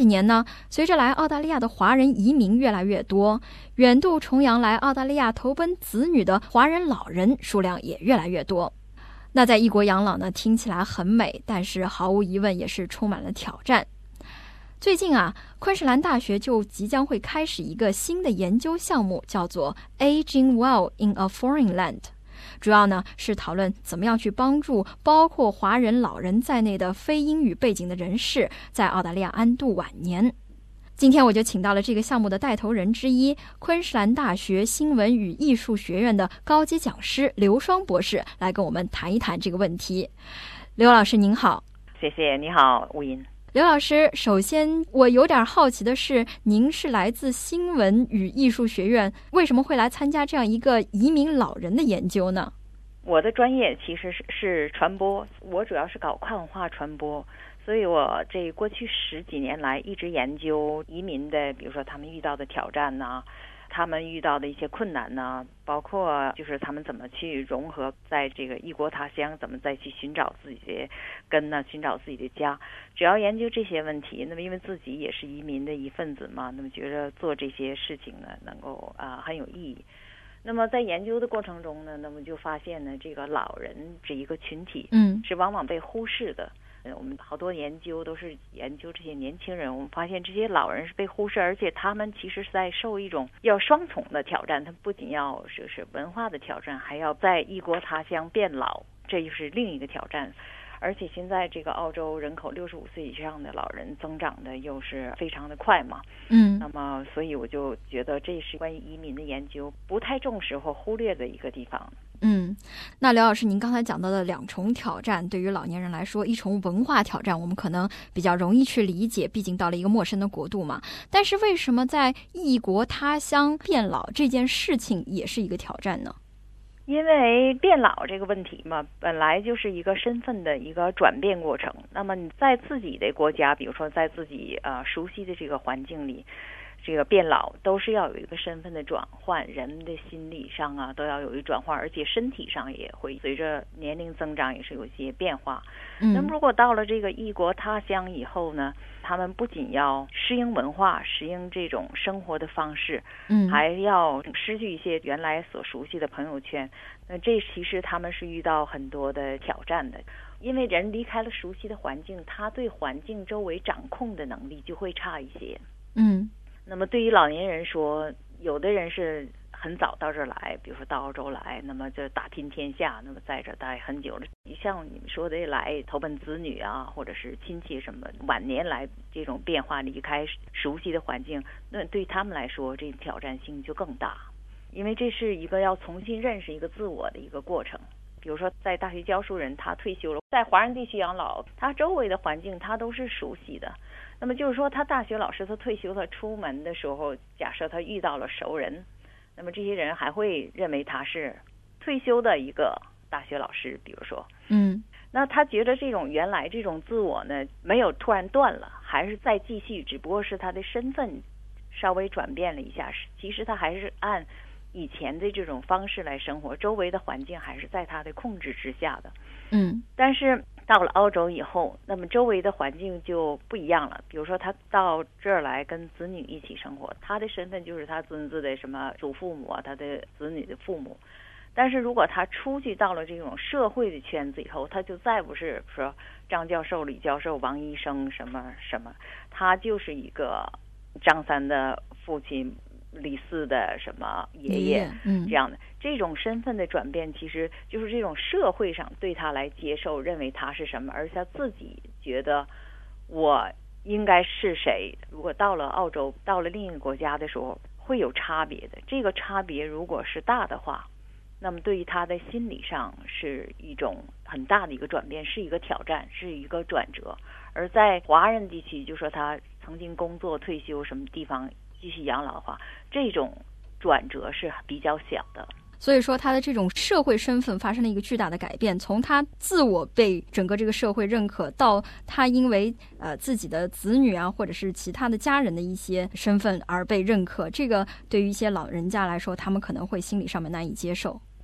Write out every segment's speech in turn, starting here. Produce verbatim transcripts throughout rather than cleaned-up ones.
几年呢，随着来澳大利亚的华人移民越来越多，远渡重洋来澳大利亚投奔子女的华人老人数量也越来越多。那在异国养老呢，听起来很美，但是毫无疑问也是充满了挑战。最近啊，昆士兰大学就即将会开始一个新的研究项目，叫做 Aging Well in a Foreign Land， 主要呢是讨论怎么样去帮助包括华人老人在内的非英语背景的人士在澳大利亚安度晚年。今天我就请到了这个项目的带头人之一，昆士兰大学新闻与艺术学院的高级讲师刘双博士，来跟我们谈一谈这个问题。刘老师您好。 谢谢，你好，吴音。 刘老师，首先我有点好奇的是，您是来自新闻与艺术学院，为什么会来参加这样一个移民老人的研究呢？ 我的专业其实是是传播，我主要是搞跨文化传播，所以我这过去十几年来一直研究移民的，比如说他们遇到的挑战呐、他们遇到的一些困难呢，包括就是他们怎么去融合在这个异国他乡，怎么再去寻找自己的根呢，寻找自己的家。只要研究这些问题，那么因为自己也是移民的一份子嘛，那么觉得做这些事情呢，能够啊、呃、很有意义。那么在研究的过程中呢，那么就发现呢，这个老人这一个群体， 嗯， 是往往被忽视的。我们好多研究都是研究这些年轻人，我们发现这些老人是被忽视，而且他们其实是在受一种要双重的挑战，他不仅要是是文化的挑战，还要在异国他乡变老，这就是另一个挑战。而且现在这个澳洲人口六十五岁以上的老人增长的又是非常的快嘛， 嗯， 那么所以我就觉得这是关于移民的研究不太重视或忽略的一个地方。 嗯，那刘老师，您刚才讲到的两重挑战，对于老年人来说，一重文化挑战，我们可能比较容易去理解，毕竟到了一个陌生的国度嘛。但是为什么在异国他乡变老这件事情也是一个挑战呢？ 因为变老这个问题嘛，本来就是一个身份的一个转变过程。那么你在自己的国家，比如说在自己呃熟悉的这个环境里，这个变老都是要有一个身份的转换，人的心理上啊都要有一转换，而且身体上也会随着年龄增长也是有一些变化。 嗯， 那么如果到了这个异国他乡以后呢，他们不仅要适应文化，适应这种生活的方式， 嗯， 还要失去一些原来所熟悉的朋友圈。那这其实他们是遇到很多的挑战的，因为人离开了熟悉的环境，他对环境周围掌控的能力就会差一些。 嗯， 那么对于老年人说，有的人是很早到这儿来，比如说到澳洲来，那么就打拼天下，那么在这儿待很久了。像你们说的来投奔子女啊，或者是亲戚什么，晚年来这种变化，离开熟悉的环境，那对他们来说，这挑战性就更大，因为这是一个要重新认识一个自我的一个过程。比如说在大学教书人，他退休了，在华人地区养老，他周围的环境他都是熟悉的。那么就是说，他大学老师他退休，他出门的时候，假设他遇到了熟人，那么这些人还会认为他是退休的一个大学老师，比如说， 嗯， 那他觉得这种原来这种自我呢，没有突然断了，还是再继续，只不过是他的身份稍微转变了一下，其实他还是按以前的这种方式来生活，周围的环境还是在他的控制之下的。 嗯， 但是到了澳洲以后，那么周围的环境就不一样了。比如说他到这儿来跟子女一起生活，他的身份就是他孙子的什么祖父母啊，他的子女的父母。但是如果他出去到了这种社会的圈子以后，他就再不是说张教授、李教授、王医生什么什么，他就是一个张三的父亲、李四的什么爷爷， 嗯， 这样的这种身份的转变，其实就是这种社会上对他来接受，认为他是什么，而且他自己觉得我应该是谁。如果到了澳洲，到了另一个国家的时候，会有差别的。这个差别如果是大的话，那么对于他的心理上是一种很大的一个转变，是一个挑战，是一个转折。而在华人地区，就说他曾经工作、退休什么地方继续养老的话，这种转折是比较小的。 所以说他的这种社会身份发生了一个巨大的改变，从他自我被整个这个社会认可，到他因为呃自己的子女啊或者是其他的家人的一些身份而被认可，这个对于一些老人家来说，他们可能会心理上面难以接受。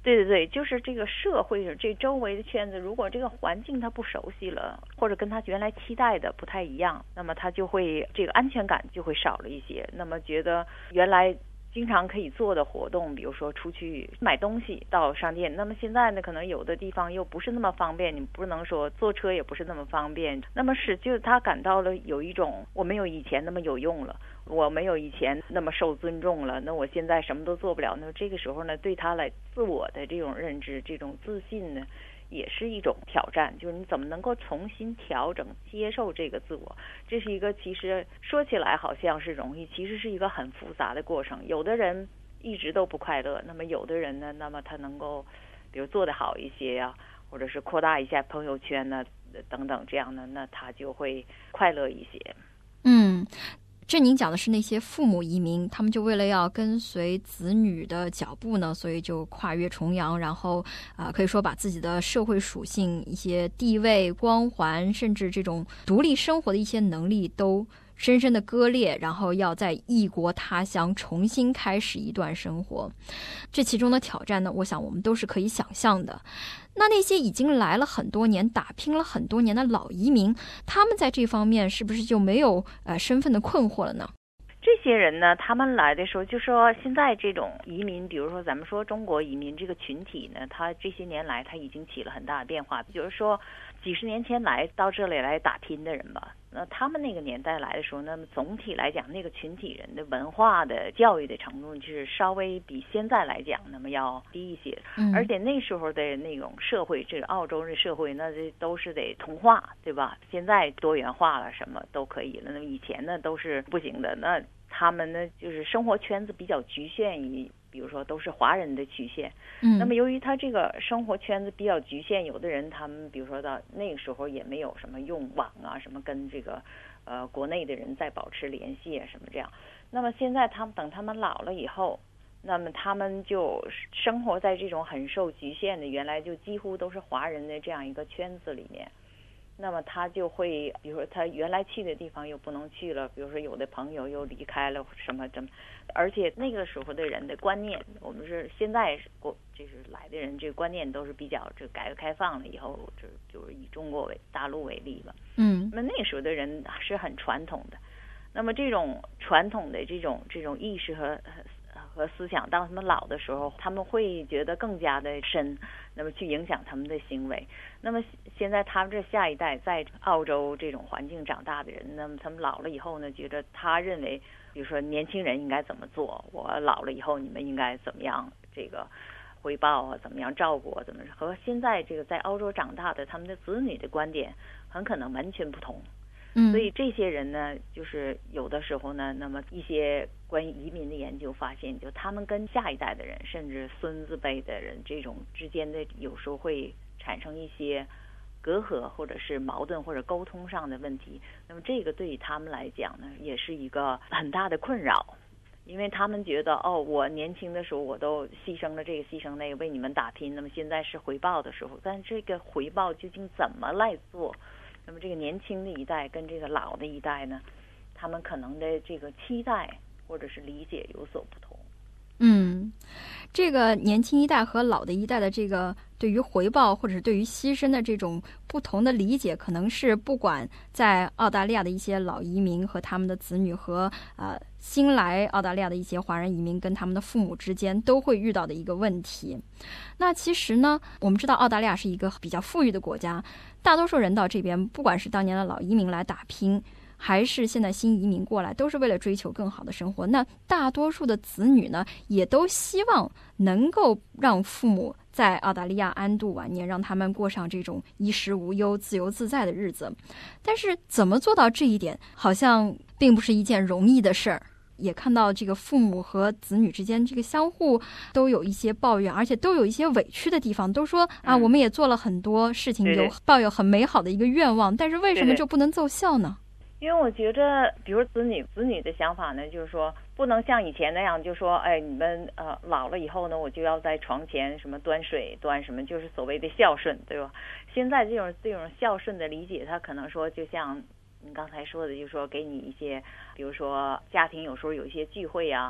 对对对，就是这个社会这周围的圈子，如果这个环境他不熟悉了，或者跟他原来期待的不太一样，那么他就会这个安全感就会少了一些。那么觉得原来经常可以做的活动，比如说出去买东西到商店，那么现在呢，可能有的地方又不是那么方便，你不能说坐车也不是那么方便。那么是就是他感到了有一种我没有以前那么有用了，我没有以前那么受尊重了，那我现在什么都做不了。那这个时候呢，对他来自我的这种认知、这种自信呢，也是一种挑战。就是你怎么能够重新调整、接受这个自我？这是一个其实说起来好像是容易，其实是一个很复杂的过程。有的人一直都不快乐，那么有的人呢，那么他能够比如做得好一些呀、啊，或者是扩大一下朋友圈呢，等等这样的，那他就会快乐一些。 嗯。这您讲的是那些父母移民，他们就为了要跟随子女的脚步呢，所以就跨越重洋，然后啊、呃，可以说把自己的社会属性、一些地位、光环，甚至这种独立生活的一些能力都深深的割裂，然后要在异国他乡重新开始一段生活。这其中的挑战呢，我想我们都是可以想象的。那那些已经来了很多年、打拼了很多年的老移民，他们在这方面是不是就没有呃身份的困惑了呢？ 这些人呢，他们来的时候就说，现在这种移民，比如说咱们说中国移民这个群体呢，他这些年来他已经起了很大的变化。比如说几十年前来到这里来打拼的人吧，那他们那个年代来的时候，那么总体来讲，那个群体人的文化的教育的程度就是稍微比现在来讲那么要低一些。嗯、而且那时候的那种社会，这个澳洲的社会，那这都是得同化，对吧？现在多元化了，什么都可以了。那么以前呢都是不行的。那他们呢，就是生活圈子比较局限于，比如说都是华人的曲线。嗯，那么由于他这个生活圈子比较局限，有的人他们比如说到那个时候也没有什么用网啊，什么跟这个呃国内的人在保持联系啊，什么这样。那么现在他们等他们老了以后，那么他们就生活在这种很受局限的，原来就几乎都是华人的这样一个圈子里面。那么他就会，比如说他原来去的地方又不能去了，比如说有的朋友又离开了什么什么，而且那个时候的人的观念，我们是现在过就是来的人，这个观念都是比较这改革开放了以后，就就是以中国为大陆为例吧。嗯，那那时候的人是很传统的，那么这种传统的这种这种意识和和思想，当他们老的时候，他们会觉得更加的深，那么去影响他们的行为。那么现在他们这下一代在澳洲这种环境长大的人，那么他们老了以后呢，觉得他认为，比如说年轻人应该怎么做，我老了以后你们应该怎么样这个回报啊，怎么样照顾啊，怎么和现在这个在澳洲长大的他们的子女的观点很可能完全不同。所以这些人呢，就是有的时候呢，那么一些关于移民的研究发现，就他们跟下一代的人，甚至孙子辈的人这种之间的，有时候会产生一些隔阂，或者是矛盾，或者沟通上的问题。那么这个对于他们来讲呢，也是一个很大的困扰，因为他们觉得，哦，我年轻的时候我都牺牲了这个牺牲那个为你们打拼，那么现在是回报的时候，但这个回报究竟怎么来做？那么这个年轻的一代跟这个老的一代呢，他们可能的这个期待或者是理解有所不同。 嗯，这个年轻一代和老的一代的这个对于回报或者是对于牺牲的这种不同的理解，可能是不管在澳大利亚的一些老移民和他们的子女和呃新来澳大利亚的一些华人移民跟他们的父母之间都会遇到的一个问题。那其实呢，我们知道澳大利亚是一个比较富裕的国家，大多数人到这边，不管是当年的老移民来打拼，还是现在新移民过来，都是为了追求更好的生活。那大多数的子女呢，也都希望能够让父母在澳大利亚安度晚年，让他们过上这种衣食无忧、自由自在的日子。但是怎么做到这一点，好像并不是一件容易的事儿。也看到这个父母和子女之间这个相互都有一些抱怨，而且都有一些委屈的地方，都说啊，我们也做了很多事情，有抱有很美好的一个愿望，但是为什么就不能奏效呢？ 因为我觉得，比如子女子女的想法呢，就是说不能像以前那样，就说哎，你们呃老了以后呢，我就要在床前什么端水端什么，就是所谓的孝顺，对吧？现在这种这种孝顺的理解，他可能说就像你刚才说的，就是说给你一些，比如说家庭有时候有一些聚会啊，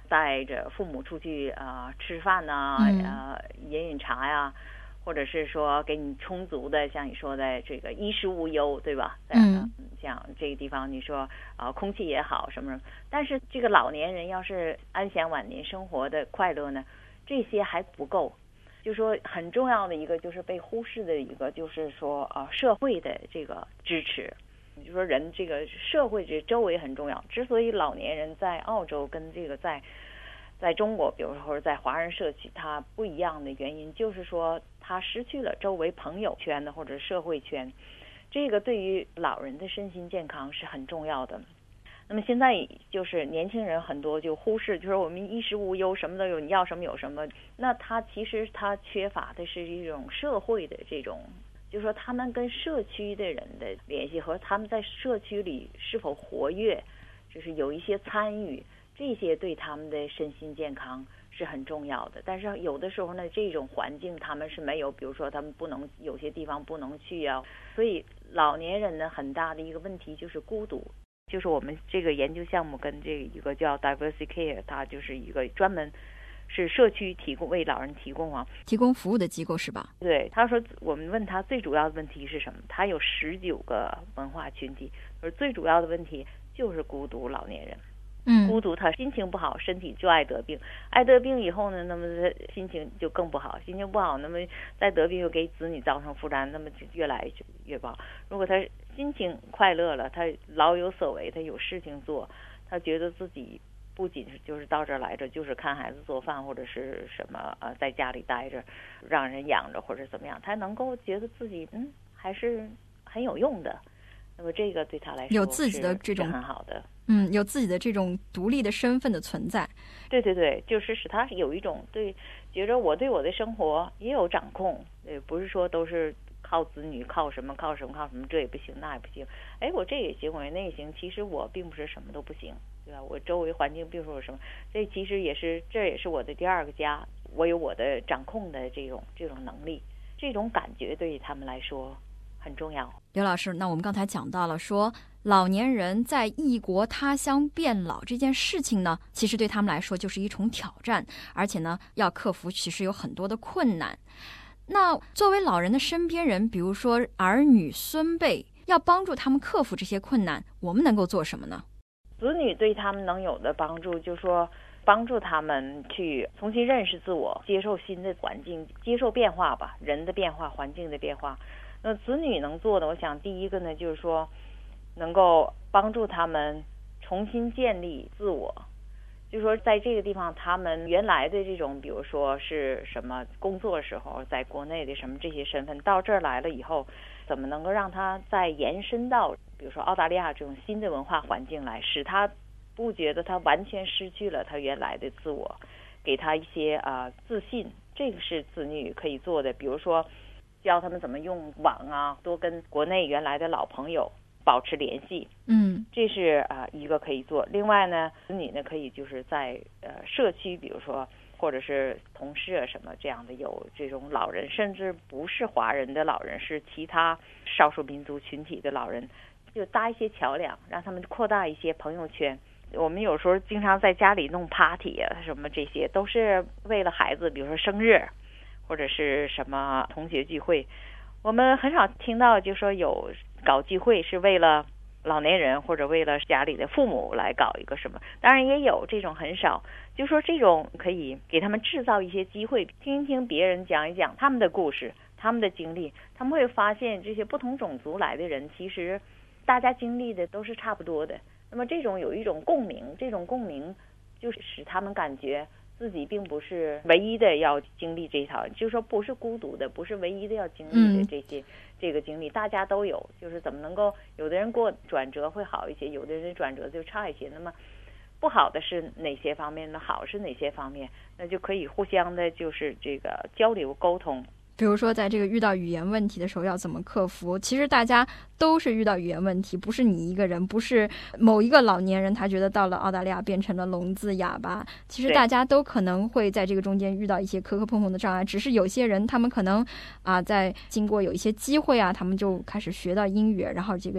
带着父母出去啊、呃、吃饭呐、 嗯、 呃饮饮茶呀，或者是说给你充足的，像你说的这个衣食无忧，对吧？ 嗯， 像这个地方你说啊、呃、空气也好什么，但是这个老年人要是安享晚年生活的快乐呢，这些还不够。就说很重要的一个就是被忽视的一个，就是说啊、呃、社会的这个支持。就说人这个社会这周围很重要。之所以老年人在澳洲跟这个在在中国，比如说在华人社区，他不一样的原因，就是说他失去了周围朋友圈的或者社会圈，这个对于老人的身心健康是很重要的。那么现在就是年轻人很多就忽视，就是我们衣食无忧，什么都有，你要什么有什么。那他其实他缺乏的是一种社会的这种，就是说他们跟社区的人的联系和他们在社区里是否活跃，就是有一些参与，这些对他们的身心健康是很重要的。但是有的时候呢，这种环境他们是没有，比如说他们不能有些地方不能去啊，所以老年人呢很大的一个问题就是孤独。就是我们这个研究项目跟这一个叫 Diversity Care， 它就是一个专门是社区提供为老人提供啊提供服务的机构是吧？ 对，他说我们问他最主要的问题是什么，他有十九个文化群体，而最主要的问题就是孤独老年人。 嗯， 孤独，他心情不好，身体就爱得病，爱得病以后呢，那么他心情就更不好，心情不好，那么再得病又给子女造成负担，那么就越来越不好。如果他心情快乐了，他老有所为，他有事情做，他觉得自己不仅是就是到这儿来着，就是看孩子做饭或者是什么呃，在家里待着，让人养着或者怎么样，他能够觉得自己嗯还是很有用的。那么这个对他来说有自己的这种很好的， 嗯，有自己的这种独立的身份的存在。 对对对，就是使他有一种对，觉得我对我的生活也有掌控，对，不是说都是靠子女，靠什么靠什么靠什么，这也不行那也不行，哎，我这也行，我那也行，其实我并不是什么都不行，对吧？我周围环境并不是有什么，这其实也是这也是我的第二个家，我有我的掌控的这种这种能力，这种感觉对于他们来说很重要。 刘老师，那我们刚才讲到了说老年人在异国他乡变老这件事情呢，其实对他们来说就是一重挑战，而且呢要克服其实有很多的困难。那作为老人的身边人，比如说儿女孙辈，要帮助他们克服这些困难，我们能够做什么呢？ 子女对他们能有的帮助，就是说帮助他们去重新认识自我，接受新的环境，接受变化吧，人的变化，环境的变化。那子女能做的，我想第一个呢，就是说能够帮助他们重新建立自我。就是说在这个地方，他们原来的这种比如说是什么工作时候在国内的什么这些身份，到这儿来了以后，怎么能够让他再延伸到比如说澳大利亚这种新的文化环境来，使他不觉得他完全失去了他原来的自我，给他一些啊、呃、自信。这个是子女可以做的，比如说教他们怎么用网啊，多跟国内原来的老朋友保持联系， 嗯， 这是啊、呃、一个可以做。另外呢，子女呢可以就是在呃社区，比如说或者是同事啊什么这样的有这种老人，甚至不是华人的老人，是其他少数民族群体的老人，就搭一些桥梁，让他们扩大一些朋友圈。我们有时候经常在家里弄 party 啊什么，这些都是为了孩子，比如说生日或者是什么同学聚会。我们很少听到就说有搞聚会是为了老年人或者为了家里的父母来搞一个什么，当然也有这种，很少。就说这种可以给他们制造一些机会，听一听别人讲一讲他们的故事，他们的经历，他们会发现这些不同种族来的人其实大家经历的都是差不多的。那么这种有一种共鸣，这种共鸣就是使他们感觉自己并不是唯一的要经历这一套，就是说不是孤独的，不是唯一的要经历的这些、嗯、这个经历大家都有，就是怎么能够有的人过转折会好一些，有的人转折就差一些，那么不好的是哪些方面呢？好是哪些方面？那就可以互相的就是这个交流沟通。 比如说在这个遇到语言问题的时候要怎么克服，其实大家都是遇到语言问题，不是你一个人，不是某一个老年人他觉得到了澳大利亚变成了聋子哑巴，其实大家都可能会在这个中间遇到一些磕磕碰碰的障碍，只是有些人他们可能啊，在经过有一些机会啊，他们就开始学到英语，然后这个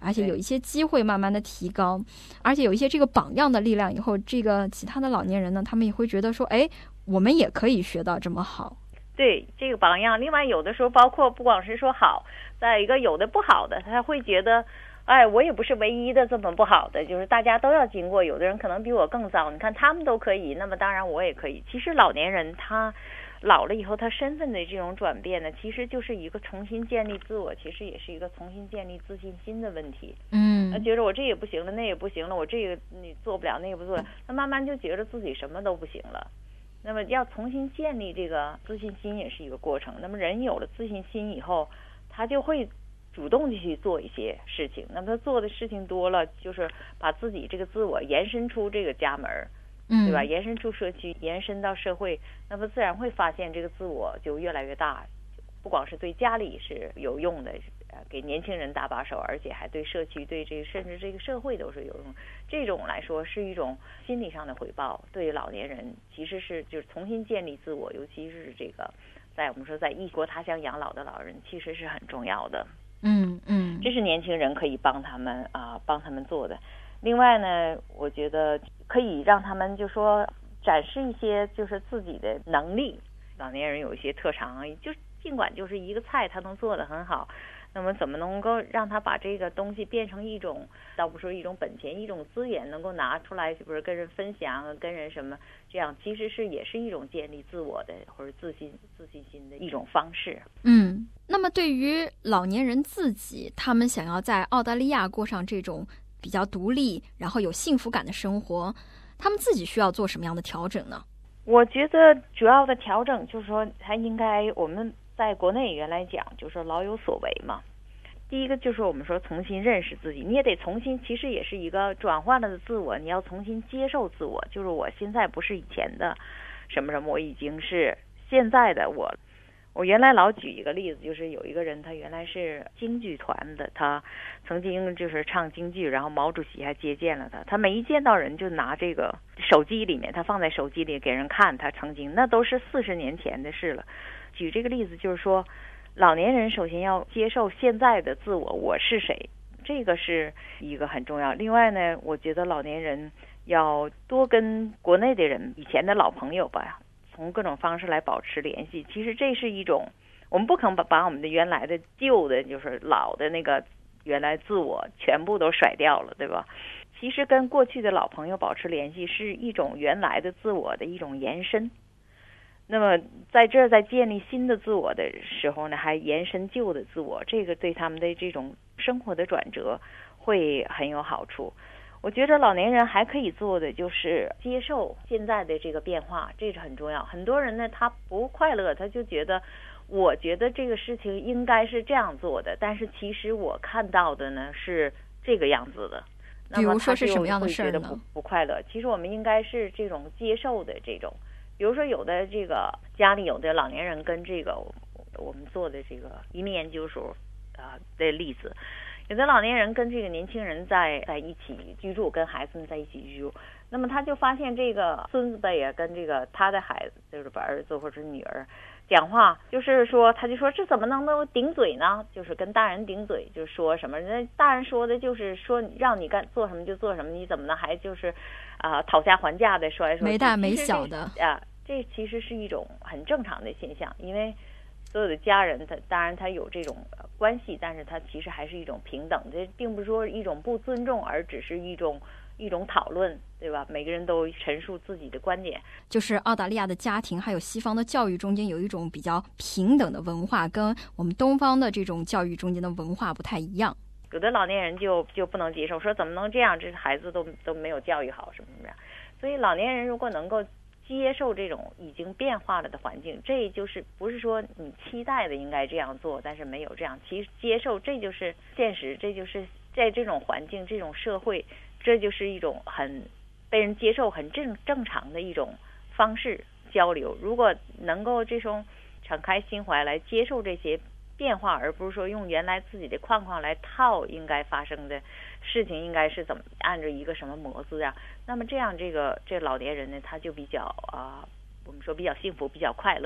而且有一些机会慢慢的提高，而且有一些这个榜样的力量以后，这个其他的老年人呢，他们也会觉得说，哎，我们也可以学到这么好。 对，这个榜样。另外有的时候包括不光是说好，再一个有的不好的，他会觉得哎，我也不是唯一的这么不好的，就是大家都要经过，有的人可能比我更糟，你看他们都可以，那么当然我也可以。其实老年人他老了以后，他身份的这种转变呢，其实就是一个重新建立自我，其实也是一个重新建立自信心的问题。 嗯， 他觉得我这也不行了，那也不行了，我这个你做不了，那个不做了，他慢慢就觉得自己什么都不行了。那么要重新建立这个自信心也是一个过程。那么人有了自信心以后，他就会主动的去做一些事情。那么他做的事情多了，就是把自己这个自我延伸出这个家门， 嗯， 对吧？延伸出社区，延伸到社会，那么自然会发现这个自我就越来越大。不光是对家里是有用的，给年轻人搭把手，而且还对社区、对这个甚至这个社会都是有用。这种来说是一种心理上的回报，对于老年人其实是就是重新建立自我，尤其是这个在我们说在异国他乡养老的老人，其实是很重要的。 嗯嗯， 这是年轻人可以帮他们啊，帮他们做的。另外呢，我觉得可以让他们就说展示一些就是自己的能力。老年人有一些特长，就尽管就是一个菜他能做得很好，那么怎么能够让他把这个东西变成一种，倒不说一种本钱，一种资源，能够拿出来，比如跟人分享，跟人什么，这样其实是也是一种建立自我的或者自信自信心的一种方式。 嗯，那么对于老年人自己，他们想要在澳大利亚过上这种比较独立，然后有幸福感的生活，他们自己需要做什么样的调整呢？ 我觉得主要的调整就是说，他应该我们在国内原来讲就是老有所为嘛。第一个就是我们说重新认识自己，你也得重新，其实也是一个转换了的自我，你要重新接受自我，就是我现在不是以前的什么什么，我已经是现在的我。我原来老举一个例子，就是有一个人他原来是京剧团的，他曾经就是唱京剧，然后毛主席还接见了他，他每一见到人就拿这个手机里面，他放在手机里给人看，他曾经那都是四十年前的事了。举这个例子就是说，老年人首先要接受现在的自我，我是谁，这个是一个很重要。另外呢，我觉得老年人要多跟国内的人，以前的老朋友吧，从各种方式来保持联系。其实这是一种，我们不可能把把我们的原来的旧的就是老的那个原来自我全部都甩掉了，对吧？其实跟过去的老朋友保持联系是一种原来的自我的一种延伸。那么在这儿在建立新的自我的时候呢，还延伸旧的自我，这个对他们的这种生活的转折会很有好处。我觉得老年人还可以做的就是接受现在的这个变化，这是很重要。很多人呢，他不快乐，他就觉得我觉得这个事情应该是这样做的，但是其实我看到的呢是这个样子的。 比如说是什么样的事呢？ 不不快乐。其实我们应该是这种接受的这种。比如说有的这个家里有的老年人跟这个我们做的这个移民研究所啊、呃、的例子，有的老年人跟这个年轻人在在一起居住，跟孩子们在一起居住，那么他就发现这个孙子辈啊跟这个他的孩子，就是儿子或者女儿讲话，就是说他就说这怎么能够顶嘴呢？就是跟大人顶嘴，就说什么那大人说的就是说让你干做什么就做什么，你怎么呢还就是啊、呃、讨价还价的说来说去， 没大没小的啊。这其实是一种很正常的现象，因为所有的家人他当然他有这种关系，但是他其实还是一种平等，这并不是说一种不尊重，而只是一种一种讨论，对吧？每个人都陈述自己的观点。 就是澳大利亚的家庭还有西方的教育中间有一种比较平等的文化，跟我们东方的这种教育中间的文化不太一样。 有的老年人就就不能接受，说怎么能这样，这孩子都都没有教育好什么什么样。所以老年人如果能够接受这种已经变化了的环境，这就是不是说你期待的应该这样做，但是没有这样，其实接受这就是现实，这就是在这种环境这种社会，这就是一种很被人接受很正正常的一种方式交流。如果能够这种敞开心怀来接受这些变化，而不是说用原来自己的框框来套应该发生的事情应该是怎么按照一个什么模子啊，那么这样这个这老年人呢他就比较啊、呃，我们说比较幸福比较快乐。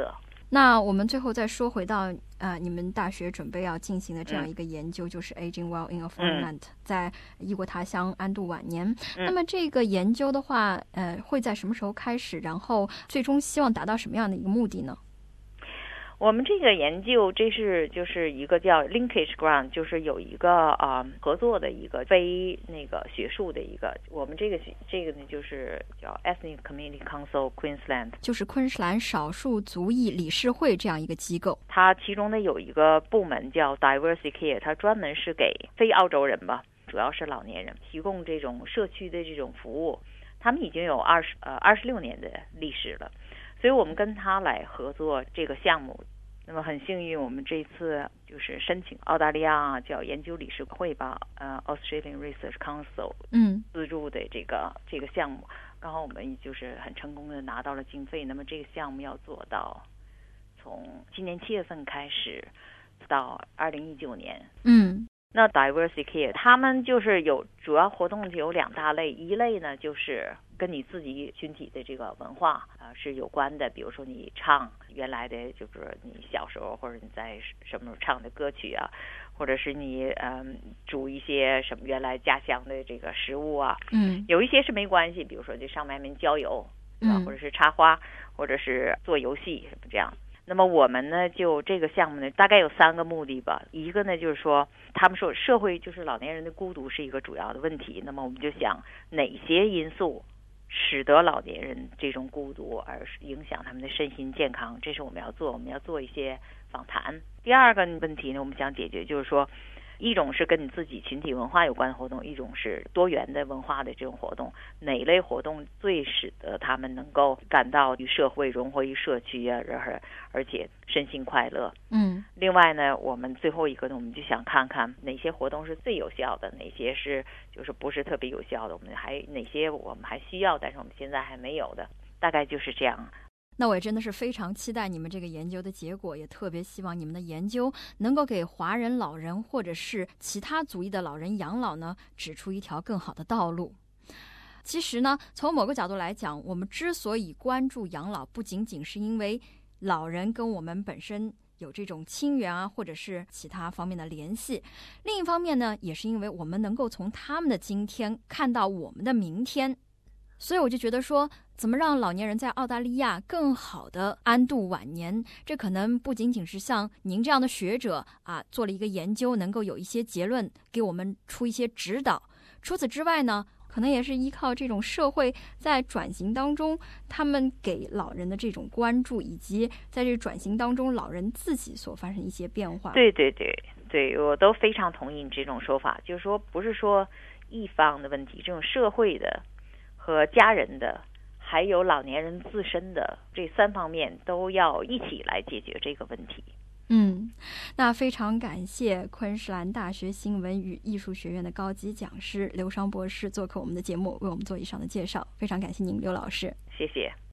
那我们最后再说回到呃，你们大学准备要进行的这样一个研究，嗯、就是 Aging Well in a Foreign Land，、嗯、在异国他乡安度晚年。嗯、那么这个研究的话，呃，会在什么时候开始？然后最终希望达到什么样的一个目的呢？ 我们这个研究，这是就是一个叫 linkage grant， 就是有一个啊、呃、合作的一个非那个学术的一个，我们这个这个呢就是叫 Ethnic Community Council Queensland， 就是昆士兰少数族裔理事会这样一个机构。 它其中呢有一个部门叫 Diversity Care， 它专门是给非澳洲人吧，主要是老年人提供这种社区的这种服务。他们已经有二十呃二十六年的历史了。所以我们跟他来合作这个项目，那么很幸运，我们这次就是申请澳大利亚叫研究理事会吧，呃 Australian Research Council 嗯资助的这个、嗯、这个项目，刚好我们就是很成功的拿到了经费。那么这个项目要做到从今年七月份开始到二零一九年。 嗯。 那 Diversity Care 他们就是有主要活动有两大类，一类呢就是跟你自己群体的这个文化啊、呃、是有关的，比如说你唱原来的就是你小时候或者你在什么时候唱的歌曲啊，或者是你嗯煮一些什么原来家乡的这个食物啊， 嗯， 有一些是没关系，比如说就上外面郊游，对吧？ 嗯， 或者是插花，或者是做游戏什么这样。那么我们呢，就这个项目呢，大概有三个目的吧。一个呢，就是说，他们说社会就是老年人的孤独是一个主要的问题。那么我们就想哪些因素使得老年人这种孤独而影响他们的身心健康，这是我们要做，我们要做一些访谈。第二个问题呢，我们想解决就是说，一种是跟你自己群体文化有关的活动，一种是多元的文化的这种活动，哪一类活动最使得他们能够感到与社会融合于社区啊，而而且身心快乐。 嗯， 另外呢，我们最后一个呢，我们就想看看哪些活动是最有效的，哪些是就是不是特别有效的，我们还哪些我们还需要，但是我们现在还没有的，大概就是这样。 那我也真的是非常期待你们这个研究的结果，也特别希望你们的研究能够给华人老人或者是其他族裔的老人养老呢指出一条更好的道路。其实呢，从某个角度来讲，我们之所以关注养老，不仅仅是因为老人跟我们本身有这种亲缘啊，或者是其他方面的联系，另一方面呢，也是因为我们能够从他们的今天看到我们的明天。所以我就觉得说，怎么让老年人在澳大利亚更好的安度晚年，这可能不仅仅是像您这样的学者啊做了一个研究，能够有一些结论给我们出一些指导。除此之外呢，可能也是依靠这种社会在转型当中，他们给老人的这种关注，以及在这转型当中老人自己所发生一些变化。 对对对对，我都非常同意你这种说法，就是说不是说一方的问题，这种社会的和家人的还有老年人自身的这三方面都要一起来解决这个问题。 嗯，那非常感谢昆士兰大学新闻与艺术学院的高级讲师刘双博士做客我们的节目，为我们做以上的介绍。非常感谢您，刘老师。 谢谢。